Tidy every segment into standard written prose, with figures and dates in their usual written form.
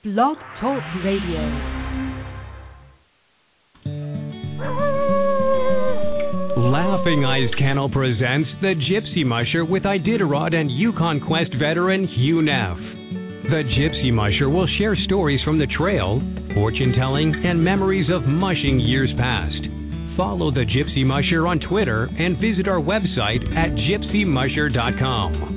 Blog Talk Radio. Laughing Eyes Kennel presents The Gypsy Musher with Iditarod and Yukon Quest veteran Hugh Neff. The Gypsy Musher will share stories from the trail, fortune-telling, and memories of mushing years past. Follow The Gypsy Musher on Twitter and visit our website at gypsymusher.com.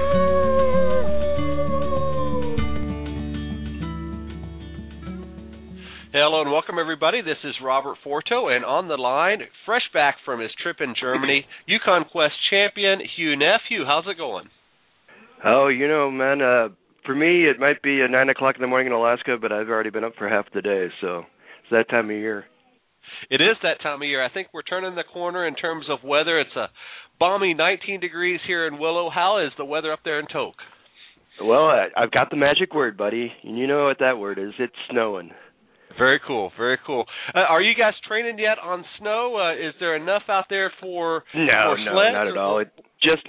Hello and welcome, everybody. This is Robert Forto, and on the line, fresh back from his trip in Germany, Yukon Quest champion Hugh Neff. Hugh, how's it going? Oh, you know, man, for me, it might be 9 o'clock in the morning in Alaska, but I've already been up for half the day, so it's that time of year. It is that time of year. I think we're turning the corner in terms of weather. It's a balmy 19 degrees here in Willow. How is the weather up there in Tok? Well, I've got the magic word, buddy, and you know what that word is. It's snowing. Very cool, very cool. Are you guys training yet on snow? Is there enough out there for sleds? No, not at all. It just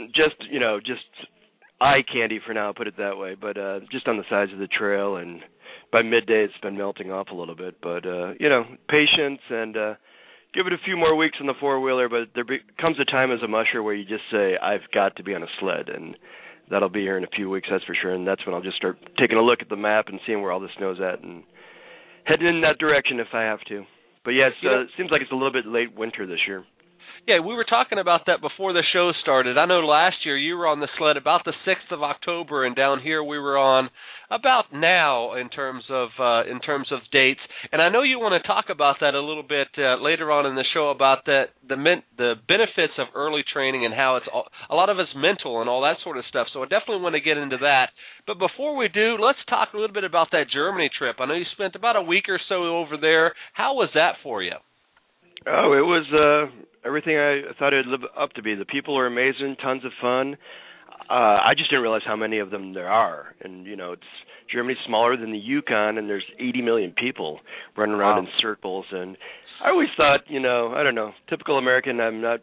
eye candy for now, put it that way. But just on the sides of the trail, and by midday it's been melting off a little bit. But patience and give it a few more weeks on the four-wheeler. But there comes a time as a musher where you just say, I've got to be on a sled, and that'll be here in a few weeks, that's for sure. And that's when I'll just start taking a look at the map and seeing where all the snow's at and heading in that direction if I have to. But yes, it seems like it's a little bit late winter this year. Yeah, we were talking about that before the show started. I know last year you were on the sled about the 6th of October, and down here we were on about now in terms of dates. And I know you want to talk about that a little bit later on in the show about the benefits of early training and how it's a lot of it's mental and all that sort of stuff. So I definitely want to get into that. But before we do, let's talk a little bit about that Germany trip. I know you spent about a week or so over there. How was that for you? Oh, it was everything I thought it would live up to be. The people are amazing, tons of fun. I just didn't realize how many of them there are. And, Germany's smaller than the Yukon, and there's 80 million people running around in circles. And I always thought, I don't know, typical American, I'm not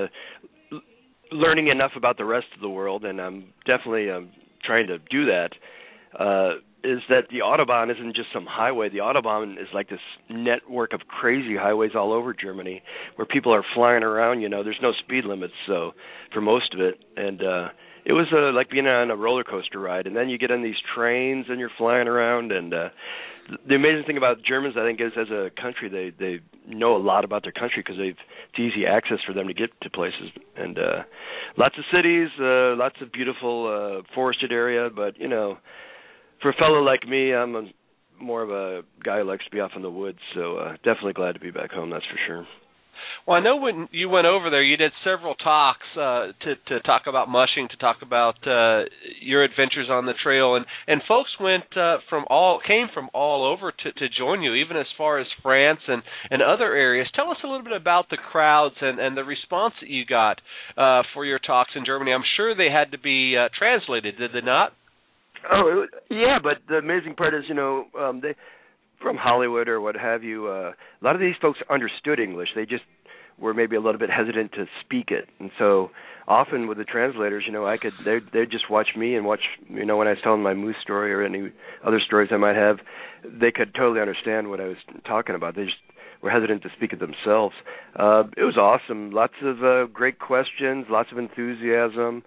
learning enough about the rest of the world, and I'm definitely trying to do that. Is that the Autobahn isn't just some highway. The Autobahn is like this network of crazy highways all over Germany where people are flying around. There's no speed limits, so for most of it. And it was like being on a roller coaster ride. And then you get on these trains and you're flying around. And the amazing thing about Germans, I think, is as a country, they know a lot about their country because it's easy access for them to get to places. And lots of cities, lots of beautiful forested area, but, for a fellow like me, I'm more of a guy who likes to be off in the woods, so definitely glad to be back home, that's for sure. Well, I know when you went over there, you did several talks to talk about mushing, to talk about your adventures on the trail, and folks came from all over to join you, even as far as France and other areas. Tell us a little bit about the crowds and the response that you got for your talks in Germany. I'm sure they had to be translated, did they not? Oh, yeah, but the amazing part is, they from Hollywood or what have you, a lot of these folks understood English. They just were maybe a little bit hesitant to speak it. And so often with the translators, they'd just watch me and watch, when I was telling my moose story or any other stories I might have, they could totally understand what I was talking about. They just were hesitant to speak it themselves. It was awesome. Lots of great questions, lots of enthusiasm.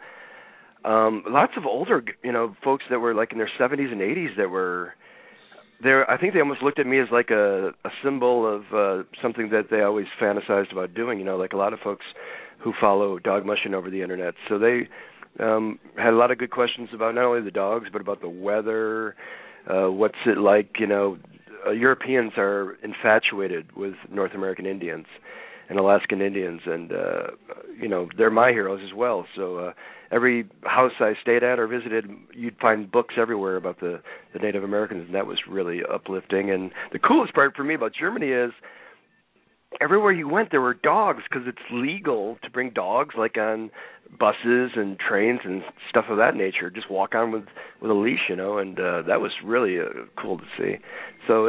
Lots of older, folks that were like in their 70s and 80s that were there. I think they almost looked at me as like a symbol of something that they always fantasized about doing, like a lot of folks who follow dog mushing over the internet. So they had a lot of good questions about not only the dogs, but about the weather, what's it like, Europeans are infatuated with North American Indians and Alaskan Indians, and, they're my heroes as well. So every house I stayed at or visited, you'd find books everywhere about the Native Americans, and that was really uplifting. And the coolest part for me about Germany is everywhere you went, there were dogs because it's legal to bring dogs, like on buses and trains and stuff of that nature. Just walk on with a leash, and that was really cool to see. So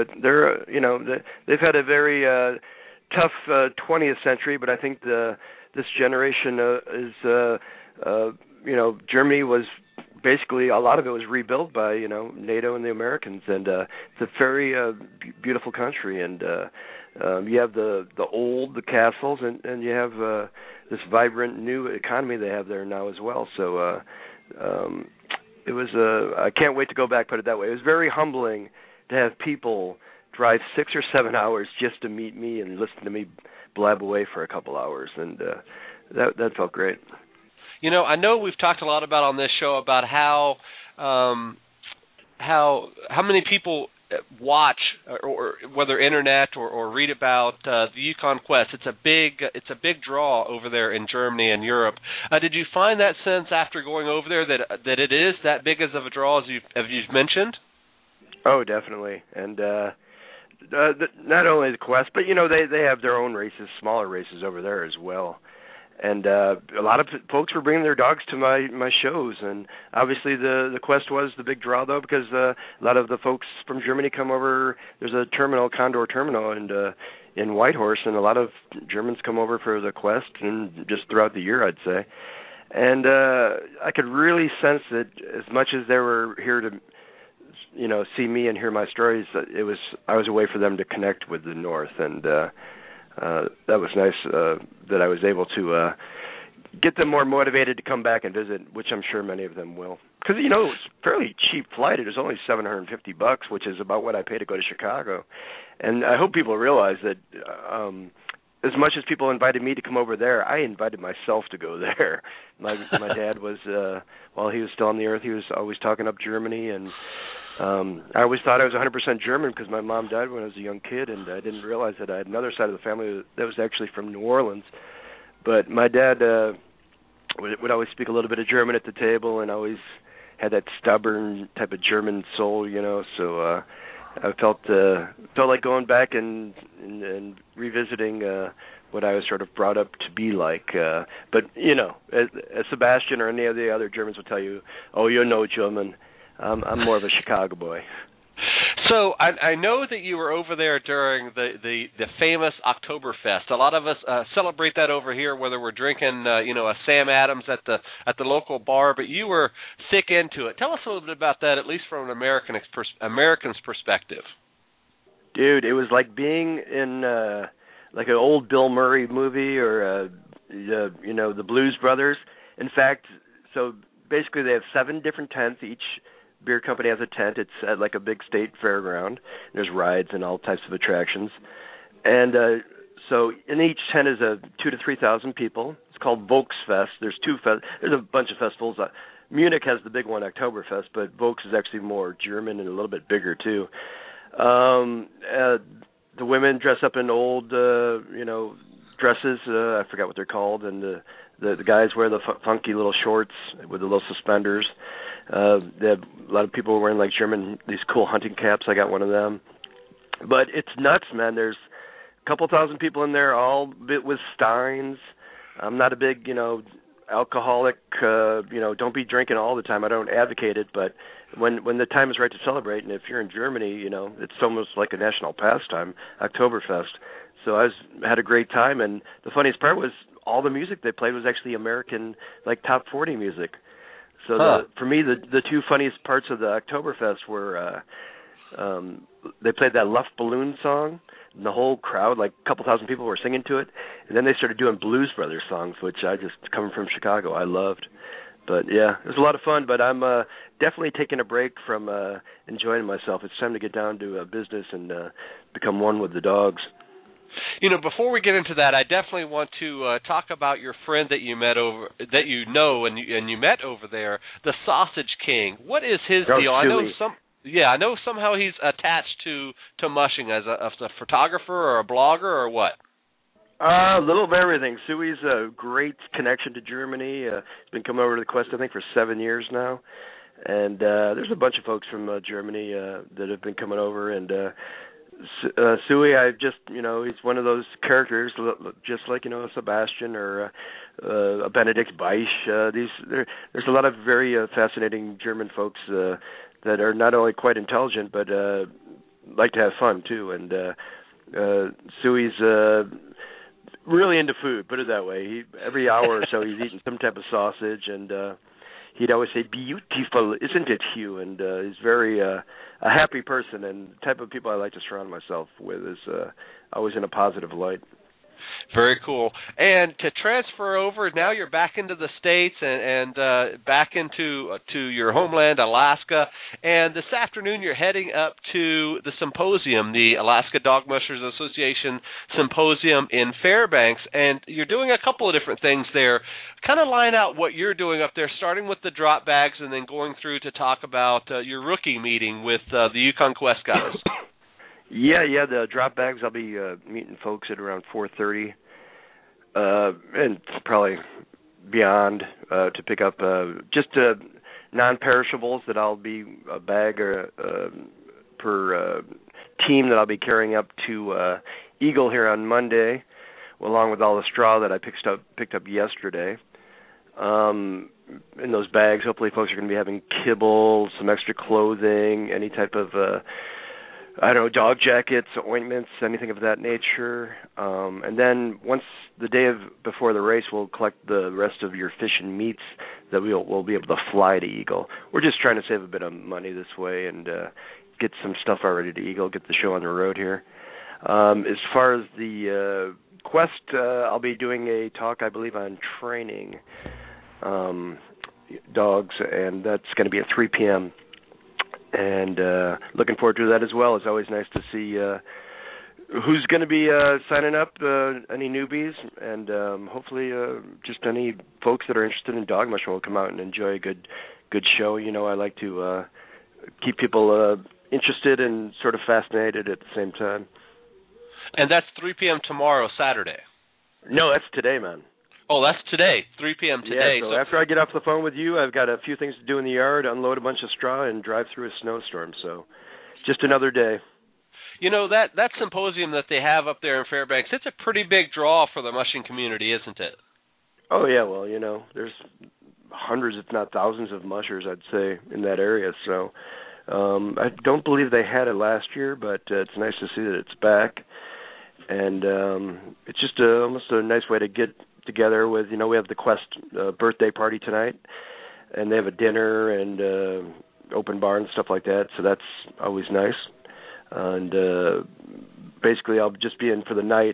they've had a very tough 20th century, but I think this generation is Germany was basically a lot of it was rebuilt by NATO and the Americans, and it's a very beautiful country. And you have the castles, and you have this vibrant new economy they have there now as well. So it was I can't wait to go back. Put it that way. It was very humbling to have people drive 6 or 7 hours just to meet me and listen to me blab away for a couple hours, and that felt great. I know we've talked a lot about on this show about how many people watch, or whether internet or read about the Yukon Quest. It's a big draw over there in Germany and Europe. Did you find that sense after going over there that it is that big as of a draw as you've mentioned? Oh, definitely, and not only the Quest, but they have their own races, smaller races over there as well. And a lot of folks were bringing their dogs to my shows, and obviously the Quest was the big draw, though, because a lot of the folks from Germany come over. There's a terminal, Condor Terminal, in Whitehorse, and a lot of Germans come over for the Quest, and just throughout the year, I'd say. And I could really sense that as much as they were here to see me and hear my stories, I was a way for them to connect with the North, and that was nice that I was able to get them more motivated to come back and visit, which I'm sure many of them will. Because, it was a fairly cheap flight. It was only $750, which is about what I pay to go to Chicago. And I hope people realize that as much as people invited me to come over there, I invited myself to go there. My dad was, while he was still on the earth, he was always talking up Germany, and I always thought I was 100% German because my mom died when I was a young kid, and I didn't realize that I had another side of the family that was actually from New Orleans. But my dad would always speak a little bit of German at the table, and always had that stubborn type of German soul, So I felt like going back and revisiting what I was sort of brought up to be like. But as Sebastian or any of the other Germans would tell you, oh, you're no German. I'm more of a Chicago boy. So I know that you were over there during the famous Oktoberfest. A lot of us celebrate that over here, whether we're drinking a Sam Adams at the local bar. But you were thick into it. Tell us a little bit about that, at least from an American's perspective. Dude, it was like being in like an old Bill Murray movie, or the Blues Brothers. In fact, so basically they have 7 different tents. Each beer company has a tent. It's at like a big state fairground. There's rides and all types of attractions. And so in each tent is 2,000 to 3,000 people. It's called Volksfest. There's a bunch of festivals. Munich has the big one, Oktoberfest, but Volks is actually more German and a little bit bigger too. The women dress up in old, dresses. I forgot what they're called, and the guys wear the funky little shorts with the little suspenders. They have a lot of people wearing like these cool hunting caps. I got one of them. But it's nuts, man. There's a couple thousand people in there, all with steins. I'm not a big, alcoholic. Don't be drinking all the time. I don't advocate it, but when the time is right to celebrate, and if you're in Germany, it's almost like a national pastime, Oktoberfest. So I had a great time, and the funniest part was all the music they played was actually American, like top 40 music. So for me, the 2 funniest parts of the Oktoberfest were they played that Luftballon song, and the whole crowd, like a couple thousand people, were singing to it. And then they started doing Blues Brothers songs, which I just, coming from Chicago, I loved. But yeah, it was a lot of fun. But I'm definitely taking a break from enjoying myself. It's time to get down to business and become one with the dogs. Before we get into that, I definitely want to talk about your friend that you met and you met over there, the Sausage King. What is his deal? I know somehow he's attached to mushing as a photographer or a blogger or what? A little of everything. Suey's a great connection to Germany. He's been coming over to the Quest, I think, for 7 years now. And there's a bunch of folks from Germany that have been coming over, and Suey, he's one of those characters, just like, a Sebastian or a Benedict Beisch. There's a lot of very fascinating German folks that are not only quite intelligent, but like to have fun, too. And Suey's really into food, put it that way. Every hour or so he's eating some type of sausage, and he'd always say, "Beautiful, isn't it, Hugh?" And he's very a happy person, and the type of people I like to surround myself with is always in a positive light. Very cool. And to transfer over, now you're back into the States and back into your homeland, Alaska. And this afternoon you're heading up to the symposium, the Alaska Dog Mushers Association Symposium in Fairbanks. And you're doing a couple of different things there. Kind of line out what you're doing up there, starting with the drop bags and then going through to talk about your rookie meeting with the Yukon Quest guys. Yeah, the drop bags, I'll be meeting folks at around 4:30, and probably beyond to pick up just non-perishables that I'll be a bag per team that I'll be carrying up to Eagle here on Monday, along with all the straw that I picked up yesterday. In those bags, hopefully folks are going to be having kibble, some extra clothing, any type of dog jackets, ointments, anything of that nature. And then once the day before the race, we'll collect the rest of your fish and meats that we'll be able to fly to Eagle. We're just trying to save a bit of money this way and get some stuff already to Eagle, get the show on the road here. As far as the Quest, I'll be doing a talk, I believe, on training dogs, and that's going to be at 3 p.m., and looking forward to that as well. It's always nice to see who's going to be signing up, any newbies, and hopefully just any folks that are interested in dog mushing will come out and enjoy a good show. You know, I like to keep people interested and sort of fascinated at the same time. And that's 3 p.m. tomorrow, Saturday. No, that's today, man. Oh, that's today, 3 p.m. today. Yeah, so after I get off the phone with you, I've got a few things to do in the yard, unload a bunch of straw, and drive through a snowstorm. So just another day. You know, that symposium that they have up there in Fairbanks, it's a pretty big draw for the mushing community, isn't it? Oh, yeah, well, you know, there's hundreds, if not thousands of mushers, I'd say, in that area. So I don't believe they had it last year, but it's nice to see that it's back. And it's just almost a nice way to get together with, we have the Quest birthday party tonight, and they have a dinner and open bar and stuff like that, so that's always nice. And basically I'll just be in for the night,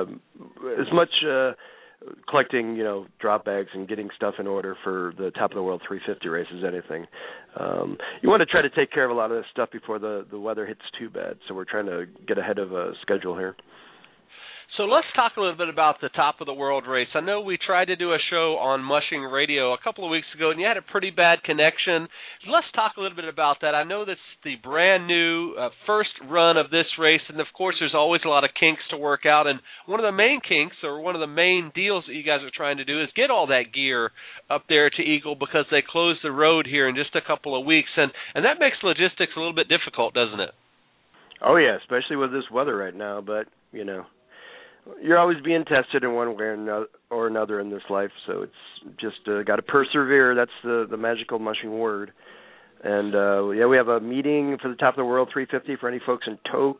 as much collecting, drop bags and getting stuff in order for the Top of the World 350 race as anything. You want to try to take care of a lot of this stuff before the weather hits too bad, so we're trying to get ahead of a schedule here. So let's talk a little bit about the Top of the World race. I know we tried to do a show on Mushing Radio a couple of weeks ago, and you had a pretty bad connection. Let's talk a little bit about that. I know that's the brand new first run of this race, and of course there's always a lot of kinks to work out. And one of the main kinks, or one of the main deals that you guys are trying to do, is get all that gear up there to Eagle, because they close the road here in just a couple of weeks, and that makes logistics a little bit difficult, doesn't it? Oh yeah, especially with this weather right now. But you're always being tested in one way or another in this life, so it's just got to persevere. That's the magical mushing word. And we have a meeting for the Top of the World 350 for any folks in Tok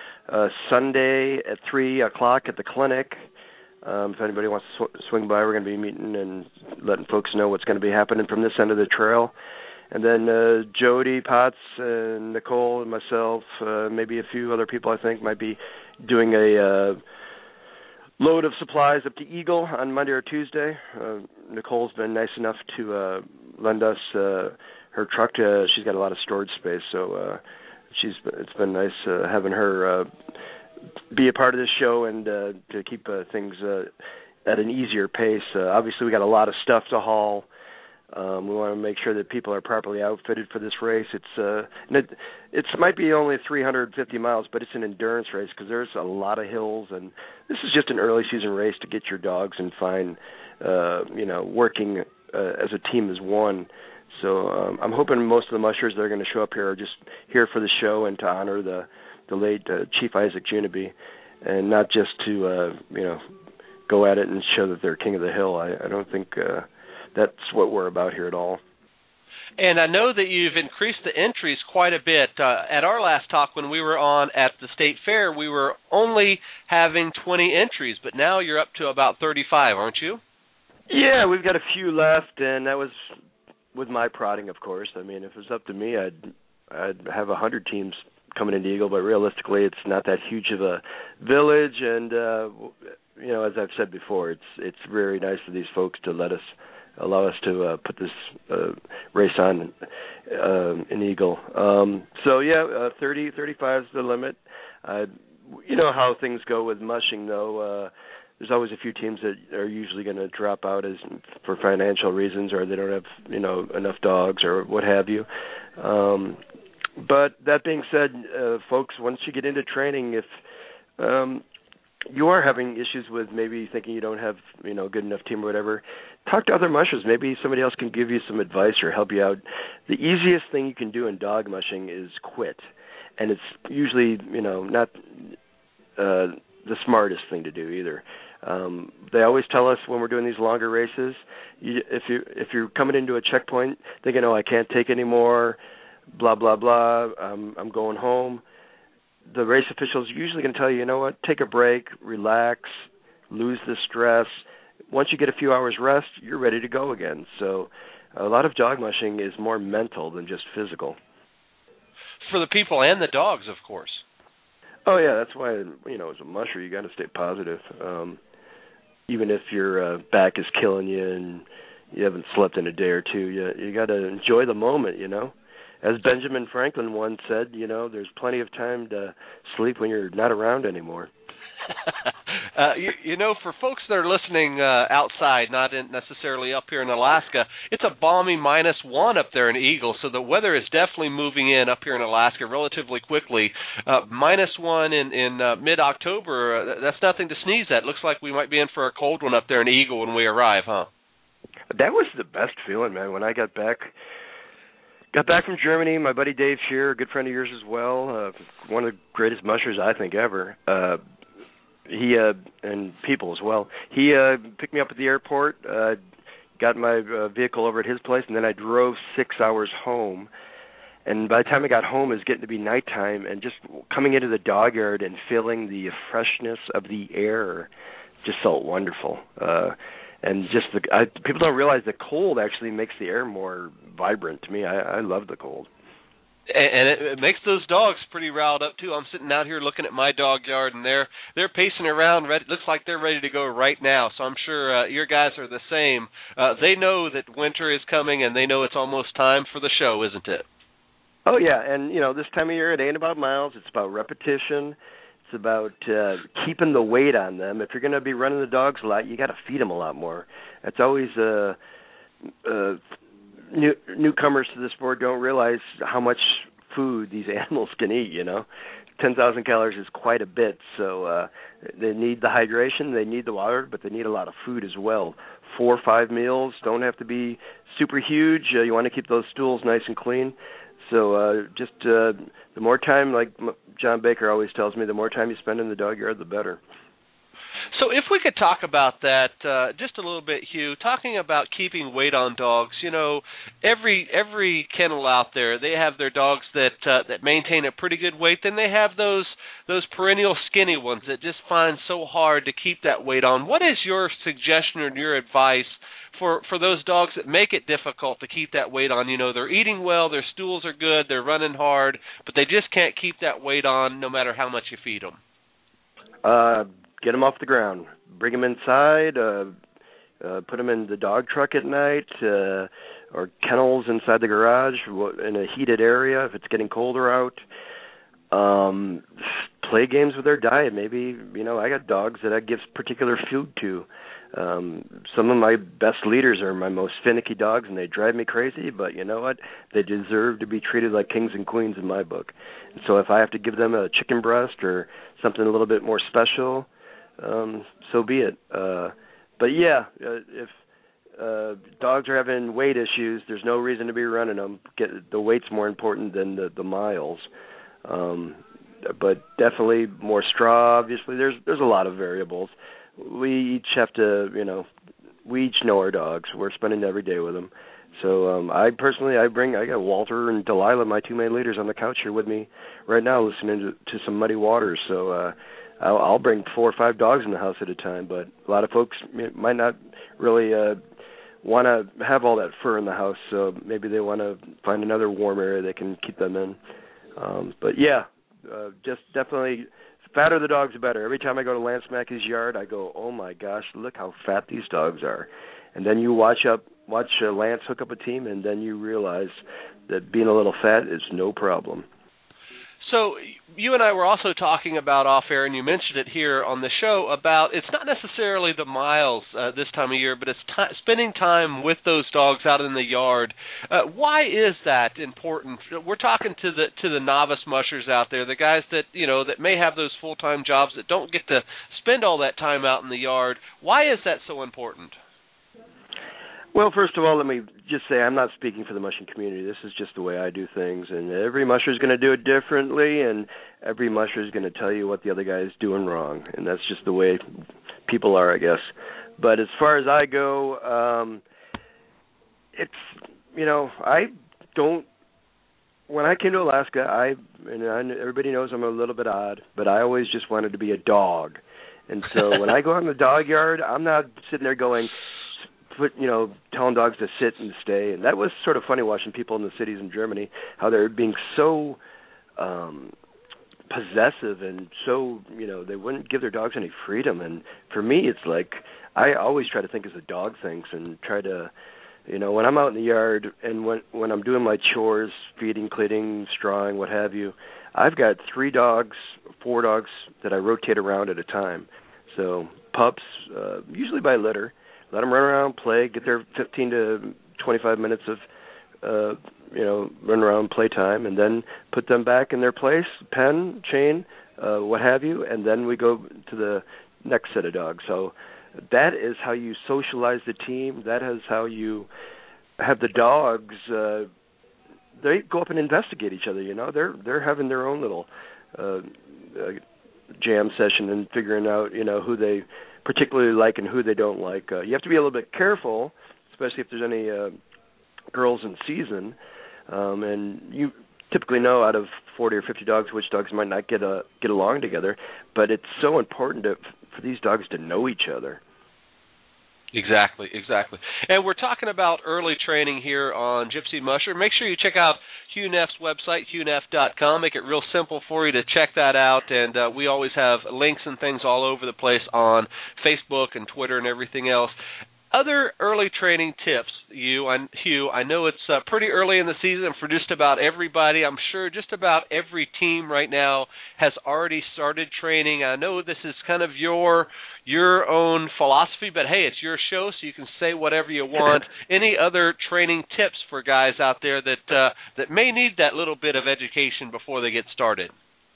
Sunday at 3 o'clock at the clinic. If anybody wants to swing by, we're going to be meeting and letting folks know what's going to be happening from this end of the trail. And then Jody Potts and Nicole and myself, maybe a few other people I think, might be doing a load of supplies up to Eagle on Monday or Tuesday. Nicole's been nice enough to lend us her truck. She's got a lot of storage space, so it's been nice having her be a part of this show and to keep things at an easier pace. Obviously, we got a lot of stuff to haul. We want to make sure that people are properly outfitted for this race. It might be only 350 miles, but it's an endurance race because there's a lot of hills, and this is just an early season race to get your dogs and find, working as a team as one. So I'm hoping most of the mushers that are going to show up here are just here for the show and to honor the late Chief Isaac Junabe, and not just to go at it and show that they're king of the hill. I don't think that's what we're about here at all. And I know that you've increased the entries quite a bit. At our last talk when we were on at the State Fair, we were only having 20 entries, but now you're up to about 35, aren't you? Yeah, we've got a few left, and that was with my prodding, of course. I mean, if it was up to me, I'd have 100 teams coming into Eagle, but realistically, it's not that huge of a village, and as I've said before, it's very nice of these folks to allow us to put this race on in Eagle. 30, 35 is the limit. You know how things go with mushing, though. There's always a few teams that are usually going to drop out for financial reasons, or they don't have enough dogs or what have you. But that being said, folks, once you get into training, if you are having issues with maybe thinking you don't have good enough team or whatever, talk to other mushers. Maybe somebody else can give you some advice or help you out. The easiest thing you can do in dog mushing is quit, and it's usually not the smartest thing to do either. They always tell us when we're doing these longer races, if you're coming into a checkpoint thinking, I can't take any more, blah blah blah, I'm going home, the race officials are usually going to tell you, what, take a break, relax, lose the stress. Once you get a few hours rest, you're ready to go again. So a lot of dog mushing is more mental than just physical. For the people and the dogs, of course. Oh, yeah, that's why, as a musher, you got to stay positive. Even if your back is killing you and you haven't slept in a day or two, you got to enjoy the moment, As Benjamin Franklin once said, there's plenty of time to sleep when you're not around anymore. For folks that are listening outside, not necessarily up here in Alaska, it's a balmy -1 up there in Eagle, so the weather is definitely moving in up here in Alaska relatively quickly. -1 in mid-October, that's nothing to sneeze at. Looks like we might be in for a cold one up there in Eagle when we arrive, huh? That was the best feeling, man, when I got back. Got back from Germany. My buddy Dave Shear, a good friend of yours as well, one of the greatest mushers I think ever. He and people as well. He picked me up at the airport, got my vehicle over at his place, and then I drove 6 hours home. And by the time I got home, it was getting to be nighttime, and just coming into the dog yard and feeling the freshness of the air just felt wonderful. And just people don't realize the cold actually makes the air more vibrant. To me, I love the cold. And it makes those dogs pretty riled up too. I'm sitting out here looking at my dog yard, and they're pacing around. Looks like they're ready to go right now. So I'm sure your guys are the same. They know that winter is coming, and they know it's almost time for the show, isn't it? Oh yeah, and this time of year it ain't about miles. It's about repetition. It's about keeping the weight on them. If you're going to be running the dogs a lot, you got to feed them a lot more. It's always newcomers to the sport don't realize how much food these animals can eat, 10,000 calories is quite a bit, so they need the hydration, they need the water, but they need a lot of food as well. 4 or 5 meals don't have to be super huge. You want to keep those stools nice and clean. So the more time, like John Baker always tells me, the more time you spend in the dog yard, the better. So if we could talk about that just a little bit, Hugh, talking about keeping weight on dogs, every kennel out there, they have their dogs that maintain a pretty good weight. Then they have those perennial skinny ones that just find so hard to keep that weight on. What is your suggestion or your advice for those dogs that make it difficult to keep that weight on? They're eating well, their stools are good, they're running hard, but they just can't keep that weight on no matter how much you feed them. Get them off the ground. Bring them inside. Put them in the dog truck at night, or kennels inside the garage in a heated area if it's getting colder out. Play games with their diet. Maybe, I got dogs that I give particular food to. Some of my best leaders are my most finicky dogs, and they drive me crazy, but you know what? They deserve to be treated like kings and queens in my book. And so if I have to give them a chicken breast or something a little bit more special, so be it. But yeah, if dogs are having weight issues, there's no reason to be running them. The weight's more important than the miles. But definitely more straw, obviously. There's a lot of variables. We each have to, we each know our dogs. We're spending every day with them. So I got Walter and Delilah, my 2 main leaders, on the couch here with me right now listening to some Muddy Waters. So I'll bring 4 or 5 dogs in the house at a time, but a lot of folks might not really want to have all that fur in the house, so maybe they want to find another warm area they can keep them in. But yeah, just definitely, fatter the dogs, the better. Every time I go to Lance Mackey's yard, I go, oh my gosh, look how fat these dogs are. And then you watch Lance hook up a team, and then you realize that being a little fat is no problem. So you and I were also talking about off air, and you mentioned it here on the show, about it's not necessarily the miles this time of year, but it's spending time with those dogs out in the yard. Why is that important? We're talking to the novice mushers out there, the guys that that may have those full-time jobs that don't get to spend all that time out in the yard. Why is that so important? Well, first of all, let me just say I'm not speaking for the mushing community. This is just the way I do things, and every musher is going to do it differently, and every musher is going to tell you what the other guy is doing wrong, and that's just the way people are, I guess. But as far as I go, it's I don't. When I came to Alaska, everybody knows I'm a little bit odd, but I always just wanted to be a dog, and so when I go out in the dog yard, I'm not sitting there going, telling dogs to sit and stay. And that was sort of funny watching people in the cities in Germany, how they're being so possessive and so, they wouldn't give their dogs any freedom. And for me, it's like I always try to think as a dog thinks and try to, when I'm out in the yard and when I'm doing my chores, feeding, cleaning, strawing, what have you, I've got 4 dogs that I rotate around at a time. So pups, usually by litter. Let them run around, play, get their 15 to 25 minutes of, run around, play time, and then put them back in their place, pen, chain, what have you, and then we go to the next set of dogs. So that is how you socialize the team. That is how you have the dogs. They go up and investigate each other. They're having their own little jam session and figuring out, who they particularly like and who they don't like. You have to be a little bit careful, especially if there's any girls in season. And you typically know out of 40 or 50 dogs which dogs might not get along together. But it's so important for these dogs to know each other. Exactly. And we're talking about early training here on Gypsy Musher. Make sure you check out Hugh Neff's website, hughneff.com. Make it real simple for you to check that out. And we always have links and things all over the place on Facebook and Twitter and everything else. Other early training tips, Hugh, I know it's pretty early in the season for just about everybody. I'm sure just about every team right now has already started training. I know this is kind of your own philosophy, but hey, it's your show, so you can say whatever you want. Any other training tips for guys out there that may need that little bit of education before they get started?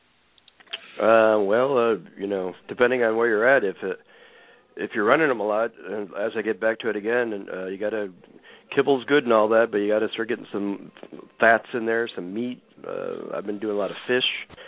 Depending on where you're at, if you're running them a lot, and as I get back to it again, and you got to, kibble's good and all that, but you got to start getting some fats in there, some meat. I've been doing a lot of fish.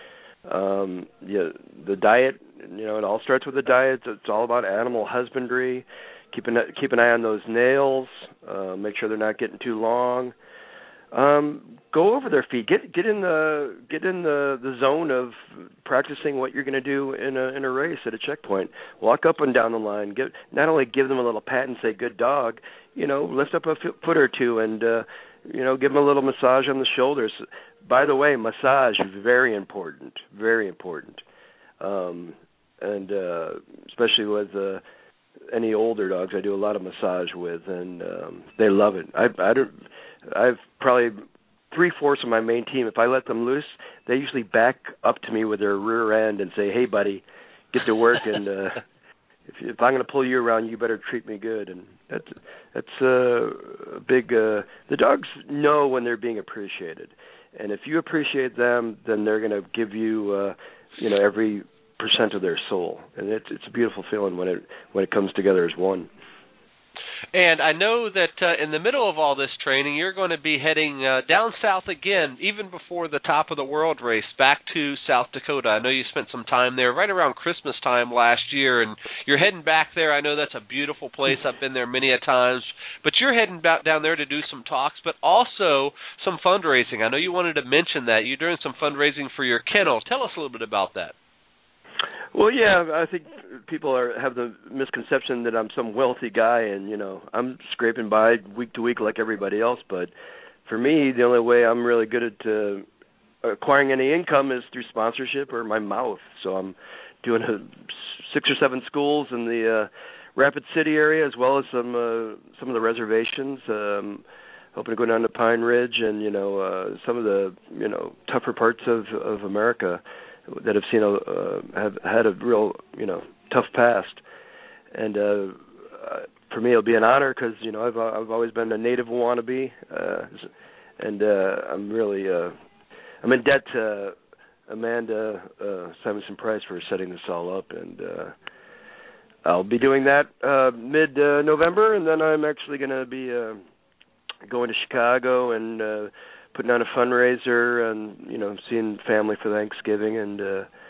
The diet, it all starts with the diet. It's all about animal husbandry. Keep an eye on those nails. Make sure they're not getting too long. Go over their feet. Get in the zone of practicing what you're going to do in a race at a checkpoint. Walk up and down the line. Not only give them a little pat and say good dog, lift up a foot or two and give them a little massage on the shoulders. By the way, massage is very important, very important, and especially with any older dogs, I do a lot of massage with, and they love it. I've probably 3/4 of my main team. If I let them loose, they usually back up to me with their rear end and say, "Hey, buddy, get to work." And if I'm going to pull you around, you better treat me good. And that's a big. The dogs know when they're being appreciated, and if you appreciate them, then they're going to give you, every % of their soul. And it's a beautiful feeling when it comes together as one. And I know that in the middle of all this training, you're going to be heading down south again, even before the Top of the World race, back to South Dakota. I know you spent some time there right around Christmas time last year, and you're heading back there. I know that's a beautiful place. I've been there many a times. But you're heading back down there to do some talks, but also some fundraising. I know you wanted to mention that. You're doing some fundraising for your kennel. Tell us a little bit about that. Well, yeah, I think people have the misconception that I'm some wealthy guy, and I'm scraping by week to week like everybody else. But for me, the only way I'm really good at acquiring any income is through sponsorship or my mouth. So I'm doing 6 or 7 schools in the Rapid City area, as well as some of the reservations. Hoping to go down to Pine Ridge and some of the tougher parts of America that have had a real tough past. And for me, it'll be an honor because I've always been a native wannabe, and I'm really I'm in debt to Amanda Simonson Price for setting this all up, and I'll be doing that mid-November, and then I'm actually going to be going to Chicago and putting on a fundraiser and seeing family for Thanksgiving, and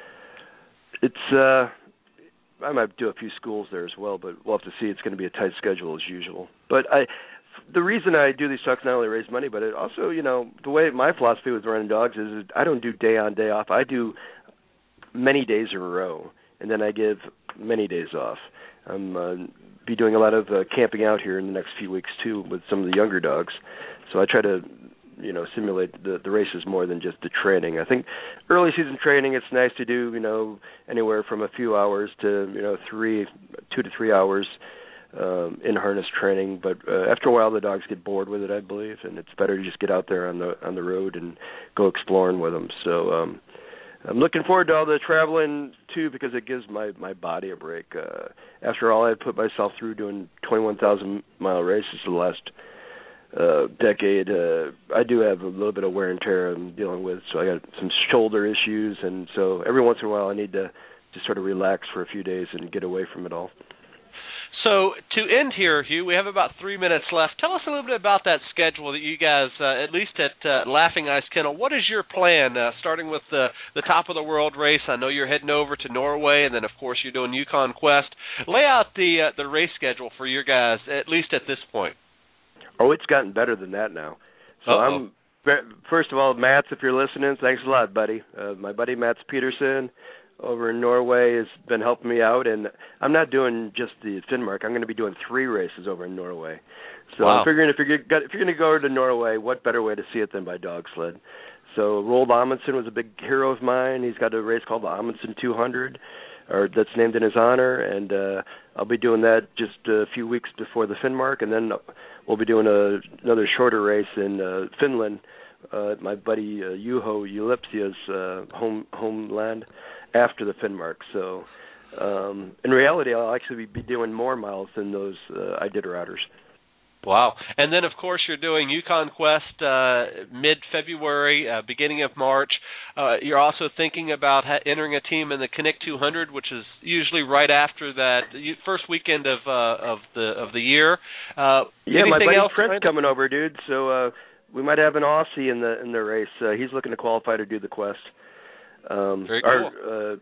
I might do a few schools there as well, but we'll have to see. It's going to be a tight schedule as usual. But the reason I do these talks not only raise money, but it also the way my philosophy with running dogs is I don't do day on day off. I do many days in a row, and then I give many days off. I'm be doing a lot of camping out here in the next few weeks too with some of the younger dogs. So I try to simulate the races more than just the training. I think early season training, it's nice to do anywhere from a few hours to 2 to 3 hours in harness training. But after a while, the dogs get bored with it, I believe, and it's better to just get out there on the road and go exploring with them. So I'm looking forward to all the traveling too, because it gives my body a break. After all I put myself through doing 21,000-mile races for the last decade, I do have a little bit of wear and tear I'm dealing with. So I got some shoulder issues, and so every once in a while I need to just sort of relax for a few days and get away from it all. So to end here, Hugh, we have about 3 minutes left. Tell us a little bit about that schedule that you guys, at least at Laughing Ice Kennel, what is your plan, starting with the top of the world race? I know you're heading over to Norway, and then, of course, you're doing Yukon Quest. Lay out the race schedule for your guys, at least at this point. Oh, it's gotten better than that now. So first of all, Mats, if you're listening, thanks a lot, buddy. My buddy Mats Peterson over in Norway has been helping me out, and I'm not doing just the Finnmark. I'm going to be doing 3 races over in Norway. So wow. I'm figuring if you're going to go to Norway, what better way to see it than by dog sled? So Roald Amundsen was a big hero of mine. He's got a race called the Amundsen 200, or that's named in his honor, and I'll be doing that just a few weeks before the Finnmark, and then we'll be doing another shorter race in Finland, my buddy Juho Ylipsia's homeland, after the Finnmark. So in reality, I'll actually be doing more miles than those Iditarodders. Wow. And then, of course, you're doing Yukon Quest mid-February, beginning of March. You're also thinking about entering a team in the Knik 200, which is usually right after that first weekend of the year. Yeah, my buddy Trent's coming over, dude. So we might have an Aussie in the race. He's looking to qualify to do the Quest. Very cool.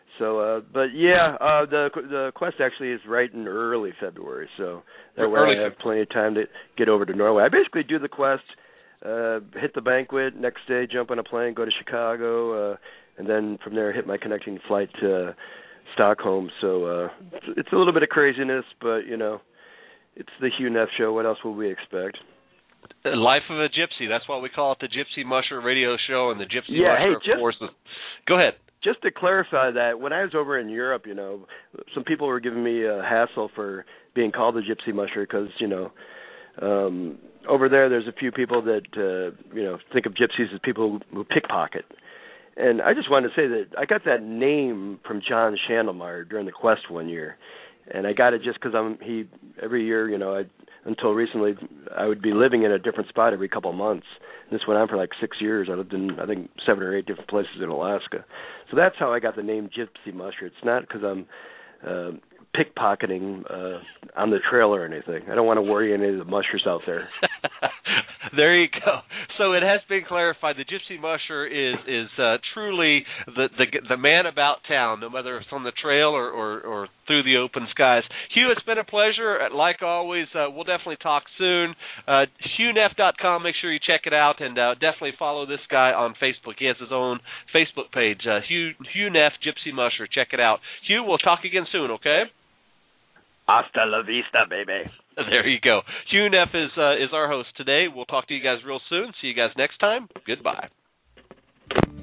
But yeah, the Quest actually is right in early February, so that way I have plenty of time to get over to Norway. I basically do the Quest, hit the banquet, next day jump on a plane, go to Chicago, and then from there hit my connecting flight to Stockholm. So it's a little bit of craziness, but it's the Hugh Neff Show. What else will we expect? Life of a Gypsy. That's why we call it the Gypsy Musher Radio Show, and the Gypsy Musher, of course. Go ahead. Just to clarify that, when I was over in Europe, some people were giving me a hassle for being called the Gypsy Musher because, over there's a few people that, think of gypsies as people who pickpocket. And I just wanted to say that I got that name from John Schandelmeyer during the Quest one year. And I got it just because every year, until recently, I would be living in a different spot every couple of months. And this went on for like 6 years. I lived in, I think, 7 or 8 different places in Alaska. So that's how I got the name Gypsy Musher. It's not because I'm pickpocketing on the trail or anything. I don't want to worry any of the mushers out there. There you go. So it has been clarified. The Gypsy Musher is truly the man about town, no matter if it's on the trail or through the open skies. Hugh, it's been a pleasure. Like always, we'll definitely talk soon. HughNeff.com. Make sure you check it out, and definitely follow this guy on Facebook. He has his own Facebook page, Hugh Neff, Gypsy Musher. Check it out. Hugh, we'll talk again soon, okay? Hasta la vista, baby. There you go. Hugh Neff is our host today. We'll talk to you guys real soon. See you guys next time. Goodbye.